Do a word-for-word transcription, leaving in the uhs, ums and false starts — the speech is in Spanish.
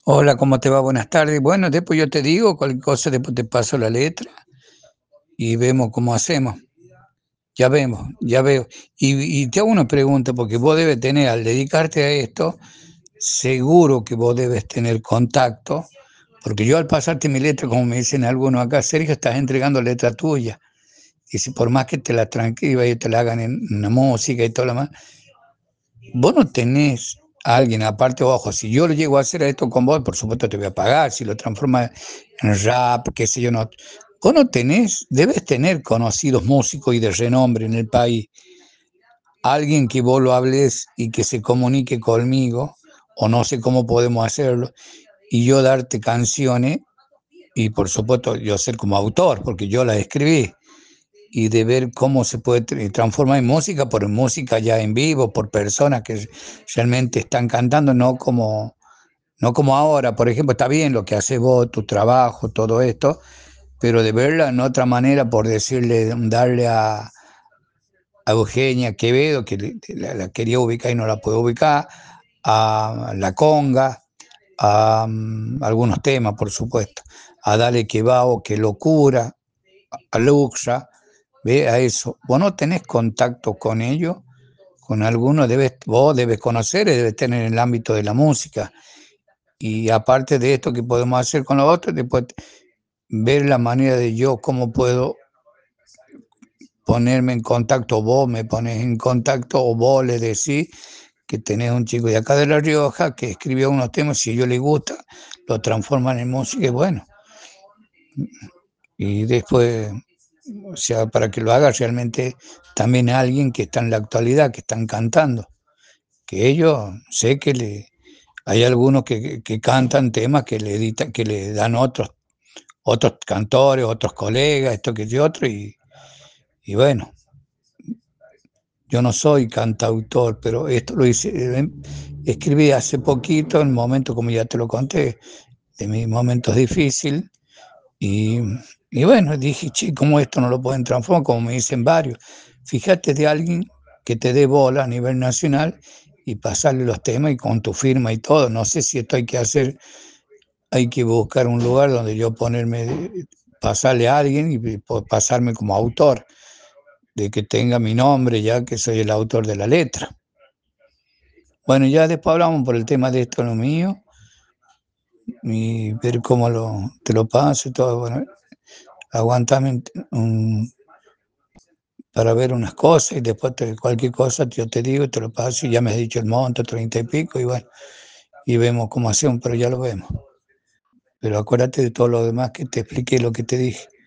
Hola, ¿cómo te va? Buenas tardes. Bueno, después yo te digo cualquier cosa, después te paso la letra y vemos cómo hacemos. Ya vemos, ya veo. Y, y te hago una pregunta, porque vos debes tener, al dedicarte a esto, seguro que vos debes tener contacto, porque yo al pasarte mi letra, como me dicen algunos acá, Sergio, estás entregando letra tuya. Y si por más que te la transcriba y te la hagan en una música y todo lo demás, vos no tenés a alguien, aparte, ojo, si yo lo llego a hacer esto con vos, por supuesto te voy a pagar, si lo transformas en rap, qué sé yo, no. Vos no tenés, debes tener conocidos músicos y de renombre en el país, alguien que vos lo hables y que se comunique conmigo, o no sé cómo podemos hacerlo, y yo darte canciones, y por supuesto yo ser como autor, porque yo las escribí, y de ver cómo se puede transformar en música, por música ya en vivo, por personas que realmente están cantando, no como, no como ahora. Por ejemplo, está bien lo que haces vos, tu trabajo, todo esto, pero de verla en otra manera, por decirle, darle a, a Eugenia Quevedo, que la, la, quería ubicar y no la puedo ubicar, a La Conga, a um, algunos temas, por supuesto, a Dale Que Bao, Que Locura, a Luxa. Ve a eso. Vos no tenés contacto con ellos, con alguno, debes, vos debes conocer y debes tener en el ámbito de la música. Y aparte de esto que podemos hacer con los otros, después ver la manera de yo, cómo puedo ponerme en contacto, vos me pones en contacto o vos le decís que tenés un chico de acá de La Rioja que escribió unos temas, si a ellos les gusta, lo transforman en música y bueno. Y después, o sea, para que lo haga realmente también alguien que está en la actualidad, que están cantando, que ellos, sé que le, hay algunos que, que cantan temas que le editan, que le dan otros, otros cantores, otros colegas, esto que yo otro, y, y bueno, yo no soy cantautor, pero esto lo hice, eh, escribí hace poquito, en momentos, como ya te lo conté, de mis momentos difíciles, y, y bueno, dije, che, ¿cómo esto no lo pueden transformar? Como me dicen varios. Fíjate de alguien que te dé bola a nivel nacional y pasarle los temas y con tu firma y todo. No sé si esto hay que hacer, hay que buscar un lugar donde yo ponerme, pasarle a alguien y pasarme como autor, de que tenga mi nombre ya que soy el autor de la letra. Bueno, ya después hablamos por el tema de esto, lo mío, y ver cómo lo, te lo paso y todo. Bueno, aguantame un, para ver unas cosas y después te, cualquier cosa yo te digo, te lo paso y ya me has dicho el monto, treinta y pico, y bueno, y vemos cómo hacemos, pero ya lo vemos. Pero acuérdate de todo lo demás que te expliqué, lo que te dije.